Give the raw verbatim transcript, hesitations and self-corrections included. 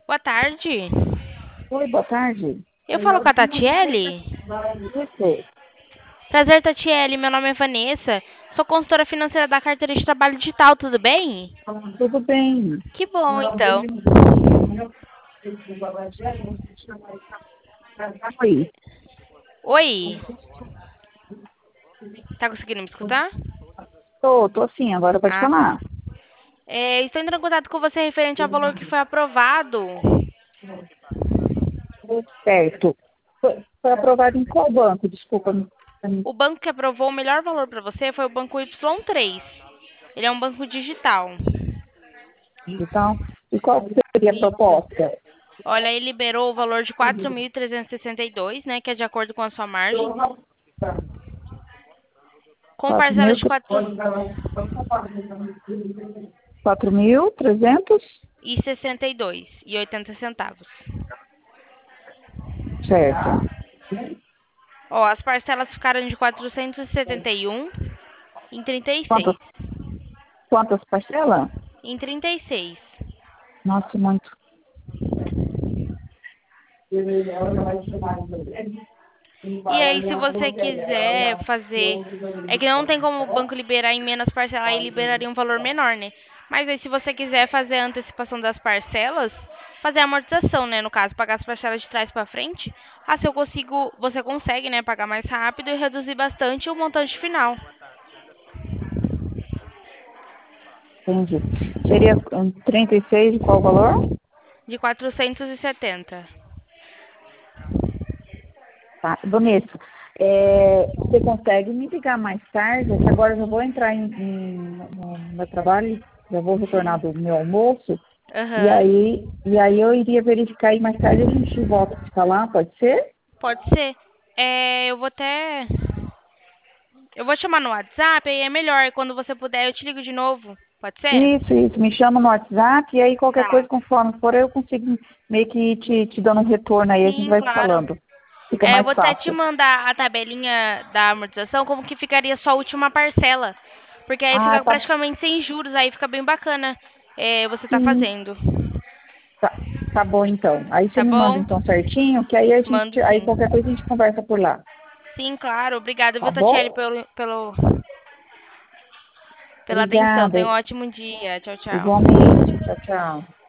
Boa tarde. Oi, boa tarde. Eu falo com a Tatiele? Isso. Prazer, Tatiele. Meu nome é Vanessa. Sou consultora financeira da carteira de trabalho digital, tudo bem? Tudo bem? Que bom, então. Oi. Oi, tá conseguindo me escutar? Tô, tô sim, agora pode Ah, tá. falar. É, estou entrando em contato com você referente ao valor que foi aprovado. Certo. Foi, foi aprovado em qual banco? Desculpa. me- O banco que aprovou o melhor valor para você foi o banco Y três. Ele é um banco digital. Então, e qual que seria a proposta? Olha, ele liberou o valor de quatro mil trezentos e sessenta e dois, né, que é de acordo com a sua margem, com Quatro parcelas mil, de quatro quatro mil trezentos? e sessenta e dois e oitenta centavos. Certo. Ó, as parcelas ficaram de quatrocentos e setenta e um em trinta e Quantas, seis. quantas parcelas? Em trinta e seis. Nossa, muito. E aí, se você quiser fazer, é que não tem como o banco liberar em menos parcelas, aí liberaria um valor menor, né? Mas aí, se você quiser fazer a antecipação das parcelas, fazer a amortização, né? No caso, pagar as parcelas de trás para frente, assim eu consigo, você consegue, né? Pagar mais rápido e reduzir bastante o montante final, Entendi. Seria um, trinta e seis de qual valor? de quatrocentos e setenta. Tá, Vanessa, é, você consegue me ligar mais tarde? É que agora eu já vou entrar em, em- no meu trabalho, já vou retornar Sim. do meu almoço, e Aham. aí, e aí eu iria verificar e mais tarde a gente volta a se falar, pode ser? Pode ser. É, eu vou até. Eu vou te chamar no WhatsApp, aí é melhor. Quando você puder, eu te ligo de novo. Pode ser? Isso, isso, me chama no WhatsApp, e aí qualquer Tá. coisa, conforme for, eu consigo meio que te, te dando um retorno aí, a gente Sim, vai se claro. falando. Fica É, eu mais vou até te fácil. mandar a tabelinha da amortização, como que ficaria só a última parcela. Porque aí Ah, fica tá, praticamente sem juros, aí fica bem bacana é, você tá sim, fazendo. tá, tá bom então. Aí você Tá me manda bom? então certinho, que aí a Mando gente, aí sim. qualquer coisa a gente conversa por lá, Sim, claro. Obrigada, tá viu, Tatiele, bom? pelo, pelo, pela atenção. Obrigada, Tenha um ótimo dia. Tchau, tchau. igualmente. Tchau, tchau.